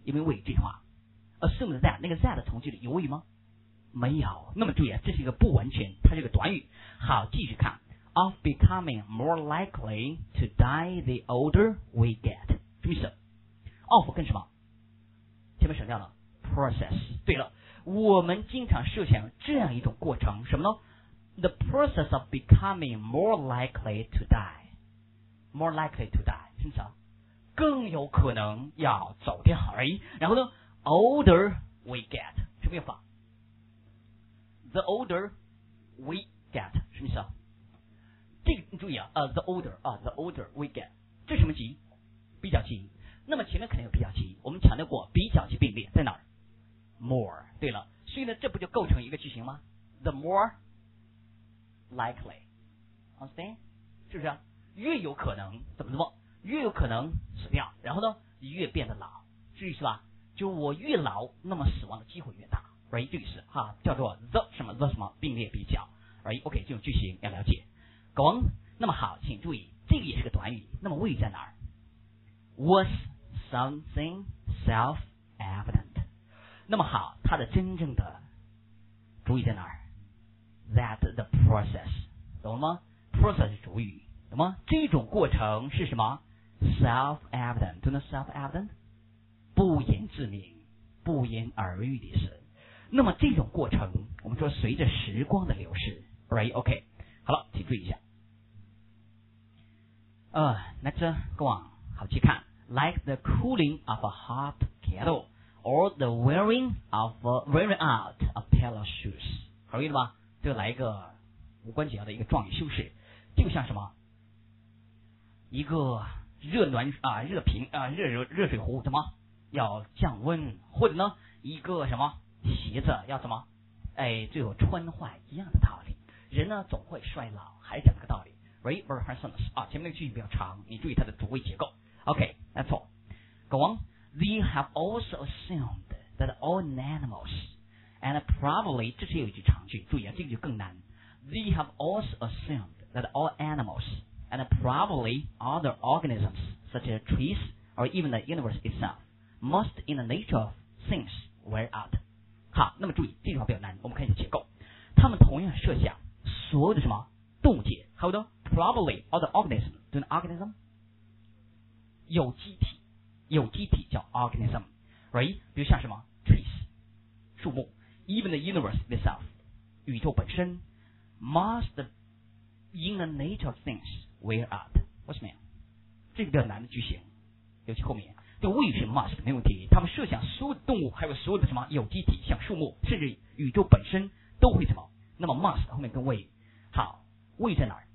有没有谓语这句话 ？assume that 那个 that 从句里有谓语吗？没有。那么注意啊，这是一个不完全，它是一个短语。好，继续看 ，of becoming more likely to die the older we get， 什么意思 ？of 跟什么？前面省掉了 process。对了，我们经常设想这样一种过程，什么呢 ？The process of becoming more likely to die，more likely to die， 什么意思啊？更有可能要走掉而已。然后呢 ，older we get， 什么用法 ？The older we get， 什么意思啊？这个你注意啊，the older we get， 这什么级？比较级。那么前面肯定有比较级，我们强调过比较级并列在哪儿 ？more。对了，所以呢，这不就构成一个句型吗 ？The more likely，understand？ 是不是啊？越有可能怎么？越有可能死掉，然后呢，越变得老，是意思吧？就我越老，那么死亡的机会越大 ，right？ 这个是哈，叫做 the 什么并列比较 ，right？OK， 这种句型要了解。Go on。那么好，请注意，这个也是个短语，那么谓语在哪儿 ？Was something self-evident？ 那么好，它的真正的主语在哪儿 ？That the process， 懂了吗 ？process 是主语，懂吗？这种过程是什么 ？self-evident， 真的 self-evident， 不言自明、不言而喻的事。那么这种过程，我们说随着时光的流逝 ，right？OK， 好了，请注意一下。Next go on， 好去看 ，like the cooling of a hot kettle or the wearing out a pair of shoes， 好意思吧？这来一个无关紧要的一个状语修饰，就像什么？一个热水壶怎么要降温，或者呢一个什么鞋子要怎么最后穿坏一样的道理。人呢总会衰老，还讲这个道理。Right or harshness 啊，前面那个句型比较长，你注意它的主谓结构。OK， that's all. Go on. They have also assumed that all animals and probably 这是有一句长句，注意啊，这个就更难。They have also assumed that all animals and probably other organisms such as trees or even the universe itself must in the nature of things wear out。好，那么注意这句话比较难，我们看一下结构。他们同样设想所有的什么动物界，还有呢 probably other organism， 对呢 organism 有机体叫 organism，right？ 比如像什么 trees 树木 ，even the universe itself 宇宙本身 must in the nature of things wear out。为什么呀？这个比较难的句型，尤其后面这个谓语是 must 没问题。他们设想所有的动物，还有所有的什么有机体，像树木，甚至宇宙本身都会什么？那么 must 后面跟谓语，好，谓语在哪儿？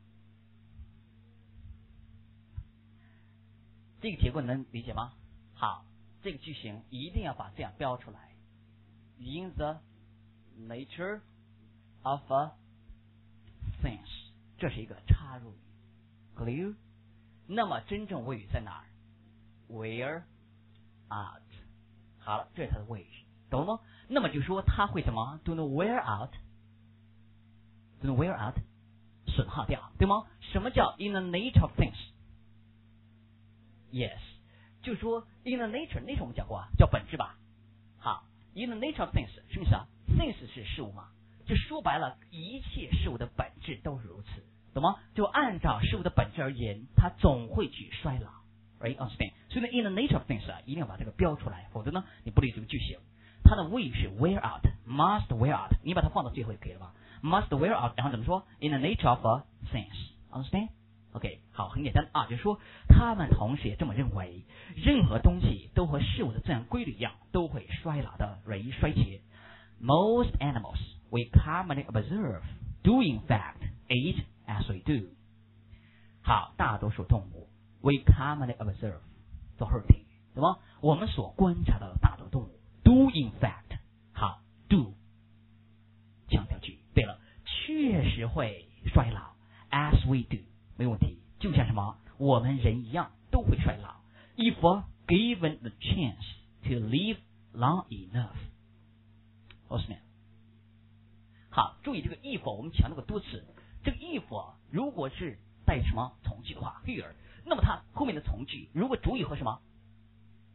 这个结构能理解吗？好，这个句型一定要把这样标出来。In the nature of a things， 这是一个插入语 ，clear？ 那么真正谓语在哪儿 ？Wear out。好了，这是它的谓语，懂了吗？那么就说它会什么 ？Do not wear out。Do not wear out， 损耗掉，对吗？什么叫 in the nature of things？Yes， 就说 in the nature， 那时候我们讲过啊，叫本质吧。好 ，in the nature of things 什么意思啊 ？things 是事物嘛，就说白了，一切事物的本质都是如此，懂吗？就按照事物的本质而言，它总会去衰老 ，right understand？ 所以呢 ，in the nature of things 啊，一定要把这个标出来，否则呢，你不理解这个句型。它的谓语是 wear out，must wear out， 你把它放到最后就可以了吧 ？must wear out， 然后怎么说 ？in the nature of a things，understand？OK， 好，很简单啊，就是说他们同时也这么认为，任何东西都和事物的自然规律一样，都会衰老的衰竭。Most animals we commonly observe do in fact age as we do。好，大多数动物 we commonly observe 做后定语，对吗？我们所观察到的大多数动物 do in fact， 好 do 强调句。对了，确实会衰老 as we do。没问题，就像什么，我们人一样都会衰老。If given the chance to live long enough， 什么呀？好，注意这个 if 我们强调过多次，这个 if 如果是带什么从句的话 here， 那么它后面的从句如果主语和什么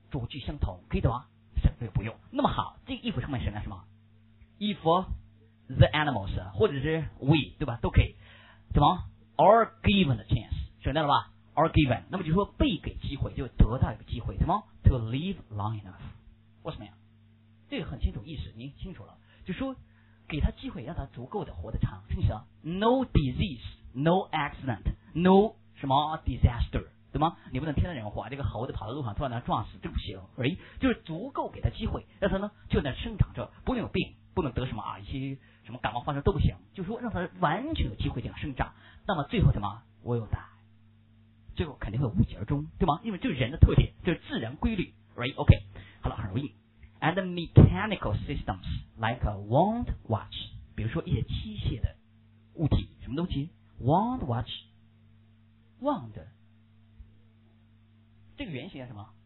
主句相同，可以懂吗？省略不用。那么好，这个 if 上面省略什么 ？if the animals 或者是 we 对吧？都可以，对吗 ？Are given a chance 省略了吧 ？Are given， 那么就说被给机会，就得到一个机会，对吗 ？To live long enough， 为什么呀？这个很清楚意思，您清楚了，就说给他机会，让他足够的活得长，是不是啊 ？No disease, no accident, no 什么 disaster， 对吗？你不能天天人话，这个猴子跑到路上突然撞死，这不行，就是足够给他机会，让他呢就在生长着，不能有病，不能得什么一些什么感冒发烧都不行，就是说让他完全有机会这样生长。那么最后什么 will die， 最后肯定会无疾而终，对吗？因为这是人的特点，这是自然规律 ，OK， 好了，很容易。And mechanical systems like a wound watch， 比如说一些机械的物体，什么东西 ？wound watch，wound， 这个原型叫什么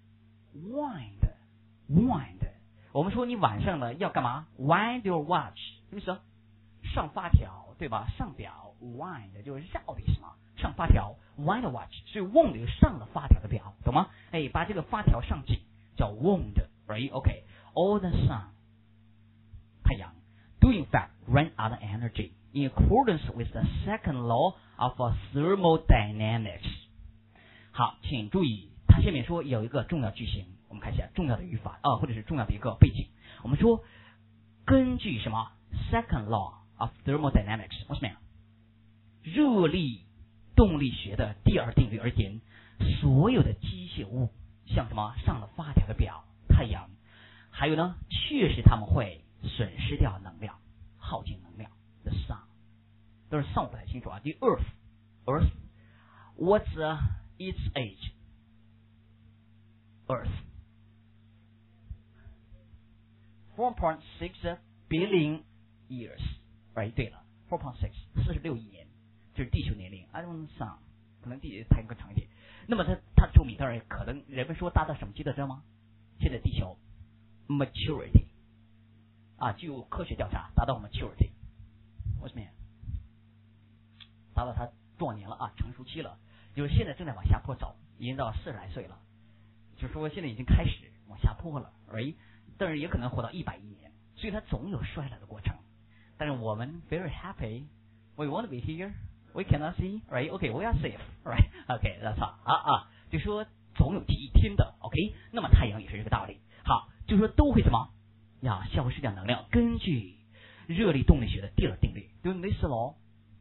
？wind，我们说你晚上呢要干嘛 ？wind your watch， 是不是？上发条，对吧？上表 wind 就是绕的意思嘛，上发条 wind your watch， 所以 wound 就是上了发条的表，懂吗？哎，把这个发条上紧叫 wound。OK, all the sun, 太阳 do in fact run out of energy in accordance with the second law of thermodynamics。 好，请注意，它下面说有一个重要句型，我们看一下重要的语法或者是重要的一个背景。我们说根据什么 second law of thermodynamics， 为什么呀？热力动力学的第二定律而言，所有的机械物像什么上了发条的表太阳，还有呢，确实他们会损失掉能量，耗尽能量。The sun， 都是 sun 不太清楚啊。The earth, what's its age? Earth 4.6 billion years， 对了 4.6 46亿年，就是地球年龄。I don't sun， 可能太阳更长一点。那么它寿命当然可能人们说达到什么阶段知道吗？现在地球 maturity 据科学调查达到 maturity， 为什么呀？达到它壮年了成熟期了，就是现在正在往下坡走，已经到40来岁了，就是说现在已经开始往下坡了，但是也可能活到110年，所以它总有衰老的过程。但是我们 very happy, we want to be here, we cannot see, OK, we are safe, OK, that's all 就说总有第一天的 OK， 那么太阳也是这个道理。好，就说都会什么要消失掉能量，根据热力动力学的第二定律 ，Do you know this law？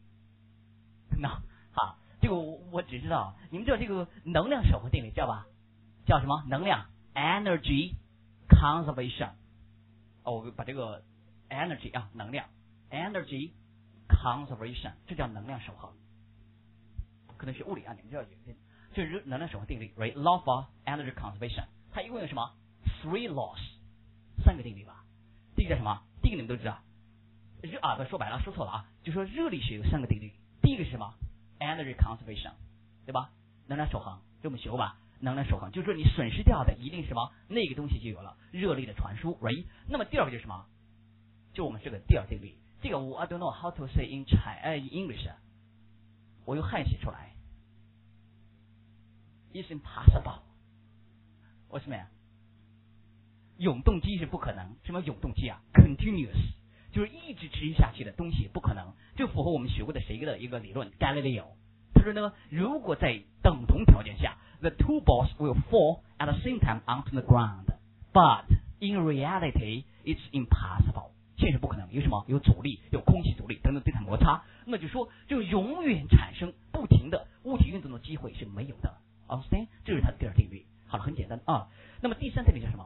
No， 好，这个我只知道，你们知道这个能量守恒定律叫吧？叫什么？能量 energy conservation。我把这个 energy 能量 energy conservation， 这叫能量守恒。可能是物理你们知道这是能量守恒定律 ，Law for energy conservation。它一共有什么 ？3 laws， 3个定律吧。第一个叫什么？第一个你们都知道，说白了，说错了就说热力学有3个定律。第一个是什么 ？energy conservation， 对吧？能量守恒，这我们学过吧？能量守恒就是说你损失掉的一定是什么？那个东西就有了热力的传输 那么第二个就是什么？就我们这个第二定律。这个我 I don't know how to say in English， 我用汉写出来。It's impossible， 为什么呀？永动机是不可能。什么永动机？Continuous， 就是一直持续下去的东西不可能，就符合我们学过的谁的一个理论 Galileo。他说呢，如果在等同条件下 ，the two balls will fall at the same time onto the ground， but in reality it's impossible。现实不可能，有什么？有阻力，有空气阻力等等对它摩擦，那就说就永远产生不停的物体运动的机会是没有的。Understand？ 这是它的第二定律。好了，很简单那么第三定律叫什么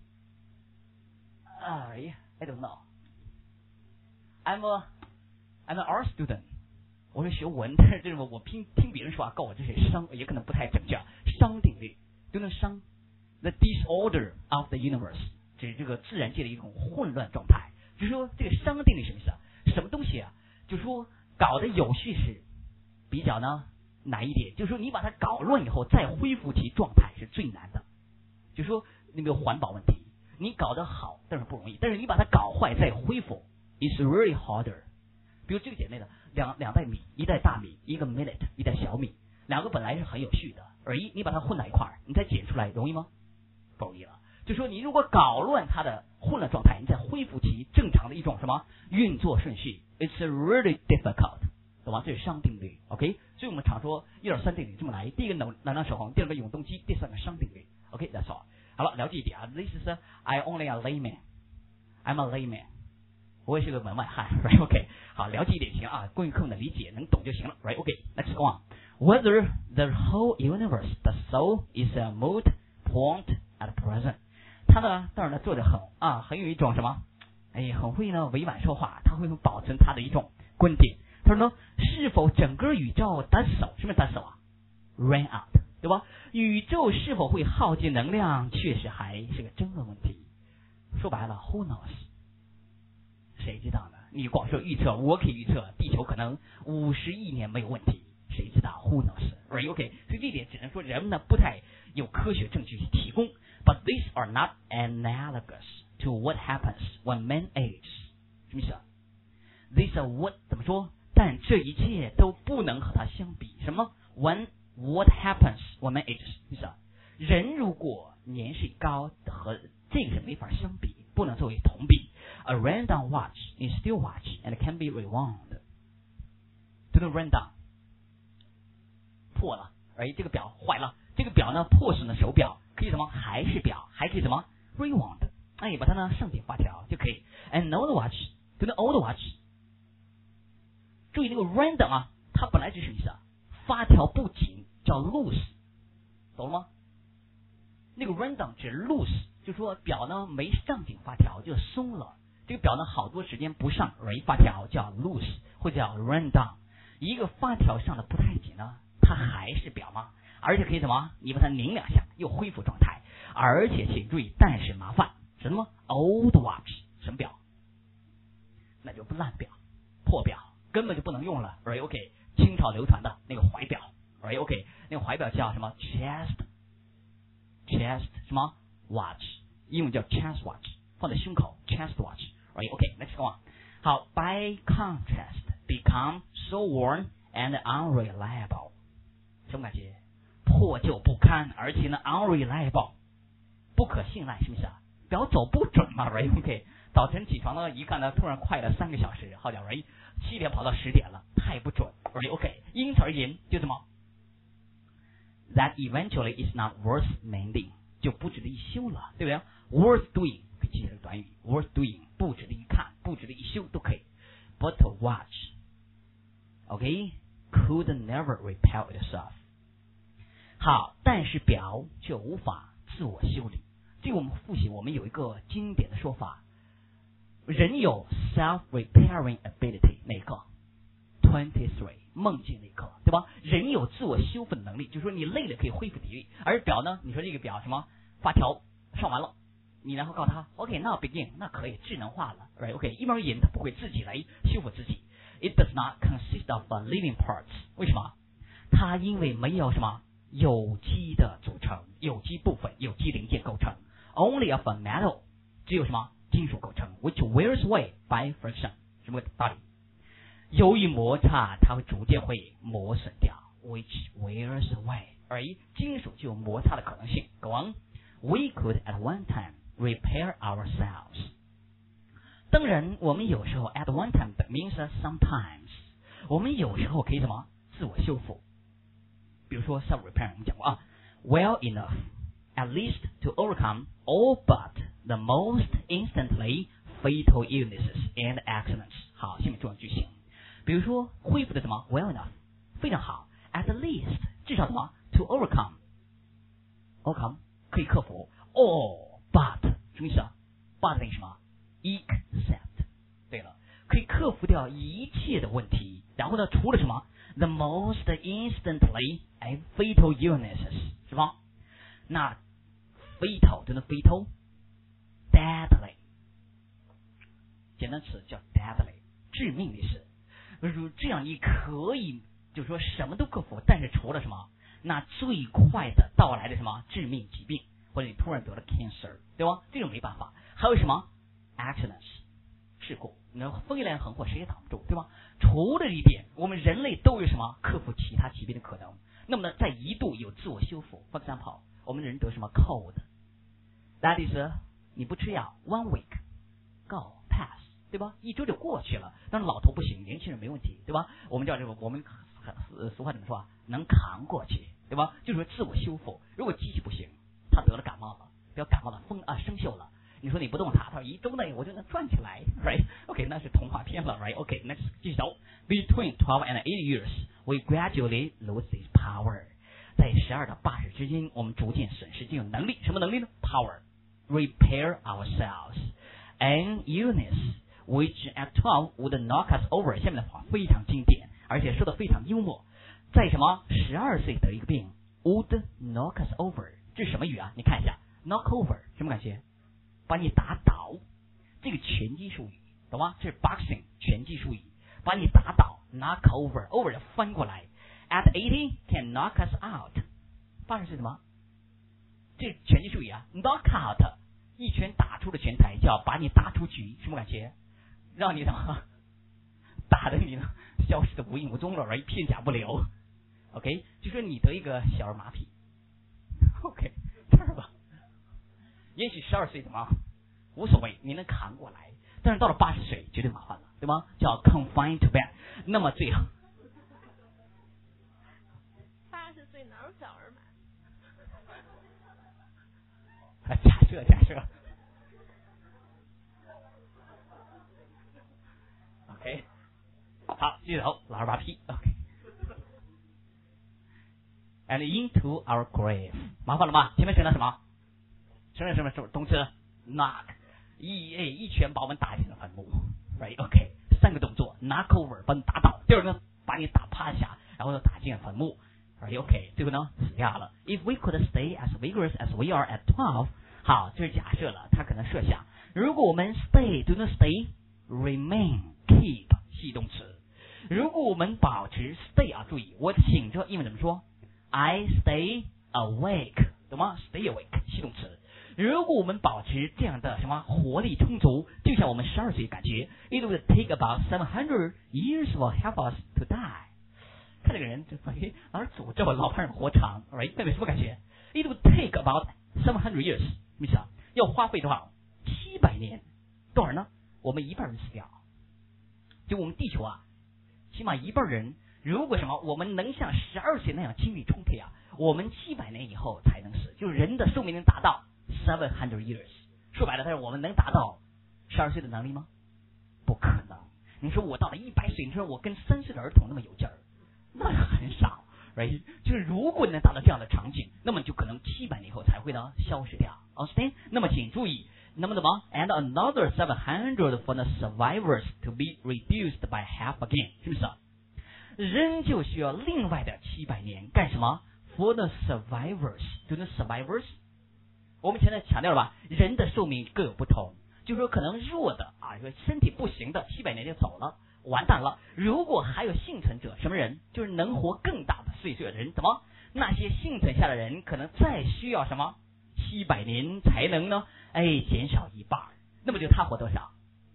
？I don't know. I'm an art student. 我是学文，但是这种我听别人说告我这是熵，也可能不太准确。熵定律，就那熵 ，the disorder of the universe， 这是这个自然界的一种混乱状态。就是说这个熵定律什么意思什么东西就是说搞得有序是比较呢难一点，就是说你把它搞乱以后再恢复其状态是最难的。就是说那个环保问题，你搞得好但是不容易，但是你把它搞坏再恢复 is really harder。比如这个简单的两袋米，一袋大米，一个 millet， 一袋小米，两个本来是很有序的，而你把它混在一块儿，你再捡出来容易吗？ 够意了。就说你如果搞乱它的混乱状态，你再恢复其正常的一种什么运作顺序 ，it's really difficult， 懂吗？这是熵定律 ，OK？ 所以我们常说1、2、3定律这么来，第一个能量守恒，第二个永动机，第三个熵定律 ，OK？That's all。好了，了解一点啊 ，This is I only a layman，I'm a layman， 我也是个门外汉 ，right？OK？ 好，了解一点行啊，关于课文的理解能懂就行了 ，right？OK？Let's go on。Whether the whole universe, the soul, is a moot point at present。他呢，当然呢，做的很有一种什么，很会呢委婉说话，他会保存他的一种观点。他说呢，是否整个宇宙得手？什么得手啊 ？Run out， 对吧？宇宙是否会耗尽能量，确实还是个争论问题。说白了 ，Who knows？ 谁知道呢？你光说预测，我可以预测地球可能50亿年没有问题，谁知道 ？Who knows？Right？OK？ 所以这一点只能说人们呢不太有科学证据去提供。But these are not analogous to what happens when man ages。什么意思啊 ？These are what 怎么说？但这一切都不能和它相比。什么 ？When what happens when man ages？ 意思啊？人如果年事高，和这个是没法相比，不能作为同比。A random watch is still watch and can be rewound。这个 random 破了，这个表坏了。这个表呢，破损的手表可以什么？还是表，还可以什么 rewound？ 把它呢上紧发条就可以。An old watch， 对的 old watch。注意那个 random 啊，它本来就是什么意思啊？发条不紧叫 loose， 懂了吗？那个 random 指 loose， 就说表呢没上紧发条就松了。这个表呢好多时间不上发条叫 loose， 或者叫 random。一个发条上的不太紧呢，它还是表吗？而且可以什么？你把它拧2下，又恢复状态。而且请注意，但是麻烦什么 ？Old watch 什么表？那就不烂表、破表，根本就不能用了。OK， 清朝流传的那个怀表。OK， 那个怀表叫什么 ？chest 什么 watch， 英文叫 chest watch， 放在胸口 chest watch。OK，let's go on。好 ，by contrast become so worn and unreliable。什么感觉？破旧不堪，而且呢 unreliable， 不可信赖，是不是啊？表走不准嘛 ，OK？ 早晨起床呢，一看呢，突然快了3个小时，好家伙，7点跑到10点了，太不准 ，OK？ 因此而言，就什么 ？That eventually is not worth mending， 就不值得一修了，对不对 ？Worth doing 可以记这个短语 ，worth doing 不值得一看，不值得一修都可以。But a watch，OK，could never repair itself。好，但是表却无法自我修理。这个我们复习，我们有一个经典的说法，人有 self-repairing ability， 哪个 ？23 梦境那一刻，对吧？人有自我修复的能力，就是说你累了可以恢复体力。而表呢，你说这个表什么发条上完了，你然后告诉他 ，OK， now begin， 那可以智能化了 ，right？OK， 一般而言，它不会自己来修复自己。It does not consist of living parts， 为什么？它因为没有什么有机的组成，有机部分、有机零件构成 ，only of a metal， 只有什么金属构成 ，which wears away by friction， 什么道理？由于摩擦，它会逐渐会磨损掉 ，which wears away， 而金属就有摩擦的可能性。Go on，we could at one time repair ourselves。当然，我们有时候 at one time means sometimes， 我们有时候可以什么自我修复。比如说 self-repair， 我们讲过啊 ，well enough at least to overcome all but the most instantly fatal illnesses and accidents。好，下面重要句型，比如说恢复的什么 well enough 非常好 ，at least 至少什么 to overcome 可以克服 all but 什么意思啊 ？but 等于什么 except 对了，可以克服掉一切的问题，然后呢，除了什么 the most instantly fatal illnesses 是吧？那 fatal 真的 fatal deadly 简单词叫 deadly 致命的意思。这样你可以就是说什么都克服，但是除了什么，那最快的到来的什么致命疾病，或者你突然得了 cancer， 对吧？这种没办法。还有什么 accidents 事故，那飞来横祸谁也挡不住，对吧？除了一点，我们人类都有什么克服其他疾病的可能。那么呢，在一度有自我修复。For example， 我们人得什么 cold， That is 你不吃药 ，1 week go pass， 对吧？1周就过去了。但是老头不行，年轻人没问题，对吧？我们叫这个，我们俗话怎么说啊？能扛过去，对吧？就是说自我修复。如果机器不行，他得了感冒了，不要感冒了，生锈了。你说你不动它，他说1周内我就能转起来 ，right？ OK， 那是童话片了 ，right？ OK， 那继续走。Between 12 and 80 years, we gradually lose this power。在12到80之间，我们逐渐损失这种能力。什么能力呢 ？Power, repair ourselves, an illness which at 12 would knock us over。下面的话非常经典，而且说的非常幽默。在什么12岁得一个病 ，would knock us over， 这是什么语啊？你看一下 ，knock over 什么感觉？把你打倒，这个拳击术语，懂吗？这是 boxing 拳击术语，把你打倒 ，knock over 翻过来。At 80 can knock us out。80岁什么？这是拳击术语啊 ，knock out， 一拳打出了拳台，叫把你打出局，什么感觉？让你打的你消失的无影无踪了，而片甲不留。OK， 就说你得一个小儿麻痹。OK， 这儿吧。也许12岁怎么无所谓，你能扛过来，但是到了80岁绝对麻烦了，对吗？叫 confined to bed。那么最后 80岁哪有小儿麻痹？假设。OK， 好，继续走，老二麻痹。OK。And into our grave， 麻烦了吗？前面省了什么？省了什么动词 ？knock， 一拳把我们打进了坟墓 ，right？ OK， 3个动作 ，knock over 把你打倒，第二个把你打趴下，然后又打进坟墓 ，right？ OK， 最后呢死掉了。If we could stay as vigorous as we are at 12， 好，这是假设了，他可能设想，如果我们 stay，do not stay，remain，keep 系动词。如果我们保持 stay 啊，注意我醒着，英文怎么说 ？I stay awake， 懂吗 ？Stay awake 系动词。如果我们保持这样的什么活力充足，就像我们12岁感觉 ，it would take about 700 years will help us to die。看这个人就老是诅咒老派人活长 ，right？ 那有什么感觉 ？It would take about 700 years， 什么意思啊？要花费多少？700年，多少呢？我们一半人死掉，就我们地球啊，起码一半人。如果什么，我们能像12岁那样精力充沛啊，我们700年以后才能死，就是人的寿命能达到700 years。说白了，但是我们能达到12岁的能力吗？不可能。你说我到了100岁，你说我跟3岁的儿童那么有劲儿，那很少 ，right？ 就是如果能达到这样的场景，那么就可能700年以后才会呢消失掉。Understand？ 那么请注意，那么怎么 ？And another 700 for the survivors to be reduced by half again， 是不是？仍旧需要另外的700年干什么 ？For the survivors， 就那 survivors， 我们前面强调了吧，人的寿命各有不同，就说可能弱的啊，身体不行的700年就走了，完蛋了。如果还有幸存者，什么人？就是能活更大的岁数的人，怎么？那些幸存下的人可能再需要什么700年才能呢？减少一半，那么就他活多少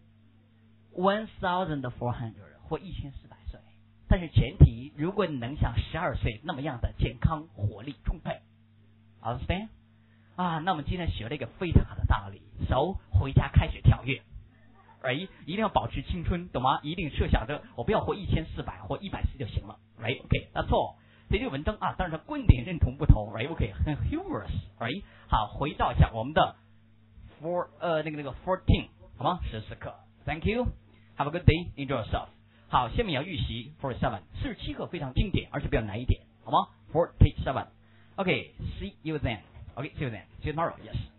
？1400， 活1400岁。但是前提，如果你能像12岁那么样的健康、活力充沛 ，understand？ 啊，那我们今天学了一个非常好的道理，回家开始跳跃，一定要保持青春，懂吗？一定设想着我不要活1400，活140就行了 ，right？OK，that's all。这个文章啊，当然观点认同不同 ，right？OK， 很 humorous，right？ 好，回到一下我们的14，好吗？14课 ，Thank you，Have a good day，Enjoy yourself。好，下面要预习 47，47课非常经典，而且比较难一点，好吗 ？47。Okay，see you then. Okay，see you then. See you tomorrow. Yes.